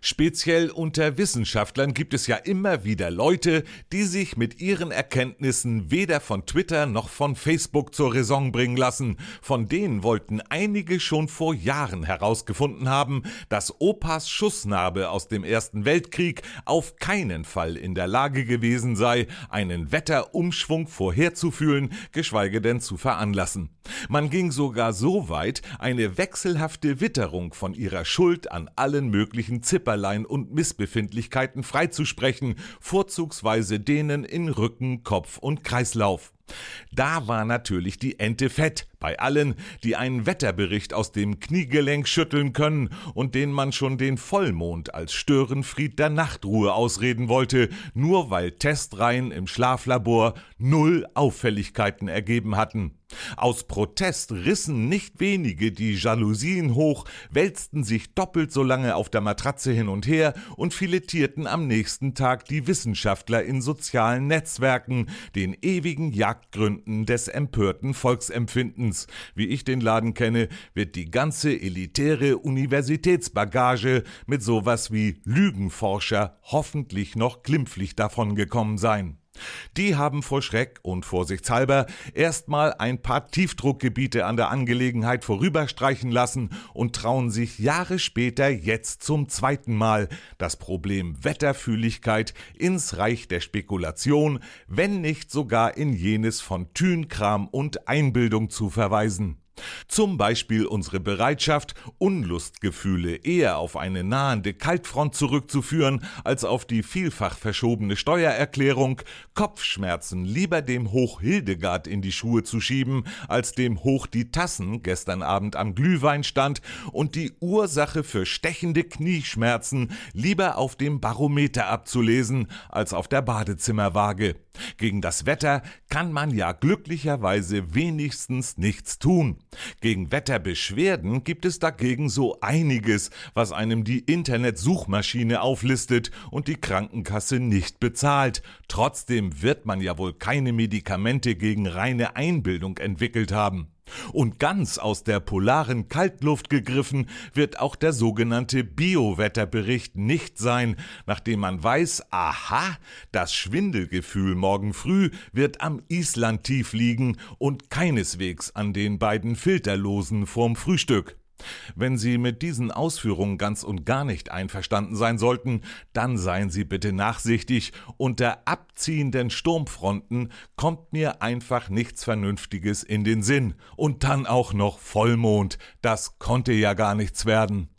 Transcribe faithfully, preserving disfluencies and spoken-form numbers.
Speziell unter Wissenschaftlern gibt es ja immer wieder Leute, die sich mit ihren Erkenntnissen weder von Twitter noch von Facebook zur Raison bringen lassen. Von denen wollten einige schon vor Jahren herausgefunden haben, dass Opas Schussnarbe aus dem Ersten Weltkrieg auf keinen Fall in der Lage gewesen sei, einen Wetterumschwung vorherzufühlen, geschweige denn zu veranlassen. Man ging sogar so weit, eine wechselhafte Witterung von ihrer Schuld an allen möglichen Zipperlein und Missbefindlichkeiten freizusprechen, vorzugsweise denen in Rücken, Kopf und Kreislauf. Da war natürlich die Ente fett bei allen, die einen Wetterbericht aus dem Kniegelenk schütteln können und denen man schon den Vollmond als Störenfried der Nachtruhe ausreden wollte, nur weil Testreihen im Schlaflabor null Auffälligkeiten ergeben hatten. Aus Protest rissen nicht wenige die Jalousien hoch, wälzten sich doppelt so lange auf der Matratze hin und her und filetierten am nächsten Tag die Wissenschaftler in sozialen Netzwerken, den ewigen Jagdgründen des empörten Volksempfindens. Wie ich den Laden kenne, wird die ganze elitäre Universitätsbagage mit sowas wie Lügenforscher hoffentlich noch glimpflich davongekommen sein. Die haben vor Schreck und vorsichtshalber erstmal ein paar Tiefdruckgebiete an der Angelegenheit vorüberstreichen lassen und trauen sich Jahre später jetzt zum zweiten Mal das Problem Wetterfühligkeit ins Reich der Spekulation, wenn nicht sogar in jenes von Thünkram und Einbildung zu verweisen. Zum Beispiel unsere Bereitschaft, Unlustgefühle eher auf eine nahende Kaltfront zurückzuführen, als auf die vielfach verschobene Steuererklärung, Kopfschmerzen lieber dem Hoch Hildegard in die Schuhe zu schieben, als dem Hoch die Tassen gestern Abend am Glühweinstand und die Ursache für stechende Knieschmerzen lieber auf dem Barometer abzulesen, als auf der Badezimmerwaage. Gegen das Wetter kann man ja glücklicherweise wenigstens nichts tun. Gegen Wetterbeschwerden gibt es dagegen so einiges, was einem die Internetsuchmaschine auflistet und die Krankenkasse nicht bezahlt. Trotzdem wird man ja wohl keine Medikamente gegen reine Einbildung entwickelt haben. Und ganz aus der polaren Kaltluft gegriffen wird auch der sogenannte Biowetterbericht nicht sein, nachdem man weiß, aha, das Schwindelgefühl morgen früh wird am Islandtief liegen und keineswegs an den beiden Filterlosen vorm Frühstück. Wenn Sie mit diesen Ausführungen ganz und gar nicht einverstanden sein sollten, dann seien Sie bitte nachsichtig. Unter abziehenden Sturmfronten kommt mir einfach nichts Vernünftiges in den Sinn. Und dann auch noch Vollmond. Das konnte ja gar nichts werden.